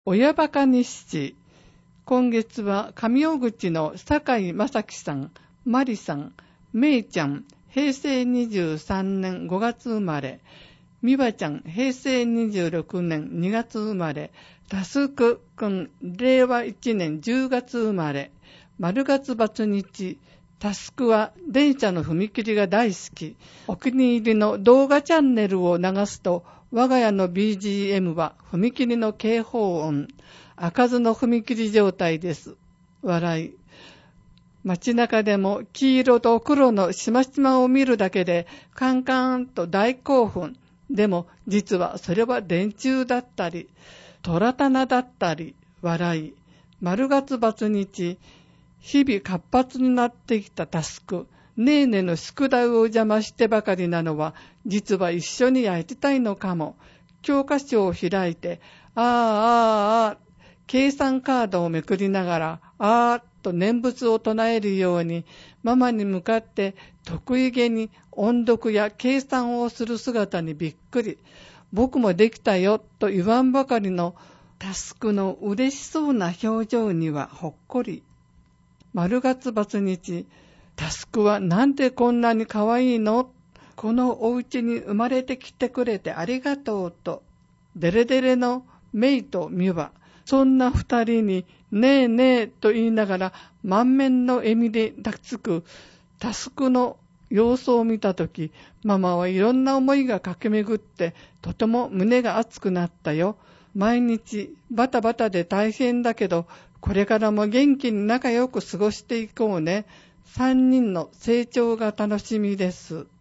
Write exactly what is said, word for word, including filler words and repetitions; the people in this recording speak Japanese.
親バカ日誌。今月は上尾口の坂井正樹さん、マリさん、めいちゃん、平成にじゅうさんねんごがつ生まれ、みわちゃん、平成にじゅうろくねんにがつ生まれ、たすくくん、れいわいちねんじゅうがつ生まれ、丸月バツ日、タスクは電車の踏切が大好き。お気に入りの動画チャンネルを流すと、我が家の ビージーエム は踏切の警報音。開かずの踏切状態です。笑い。街中でも黄色と黒のしましまを見るだけでカンカンと大興奮。でも実はそれは電柱だったり、虎棚だったり、笑い。丸月バツ日。日々活発になってきたタスク。ねえねの宿題を邪魔してばかりなのは、実は一緒にやりたいのかも。教科書を開いて、ああ、ああ、ああ、計算カードをめくりながら、あーっと念仏を唱えるように、ママに向かって得意げに音読や計算をする姿にびっくり。僕もできたよと言わんばかりのタスクの嬉しそうな表情にはほっこり。丸月バツ日、タスクはなんでこんなに可愛いの？このお家に生まれてきてくれてありがとうと、デレデレのメイとミワ、そんな二人にねえねえと言いながら満面の笑みで抱きつくタスクの様子を見たとき、ママはいろんな思いが駆け巡ってとても胸が熱くなったよ。毎日バタバタで大変だけど、これからも元気に仲良く過ごしていこうね。三人の成長が楽しみです。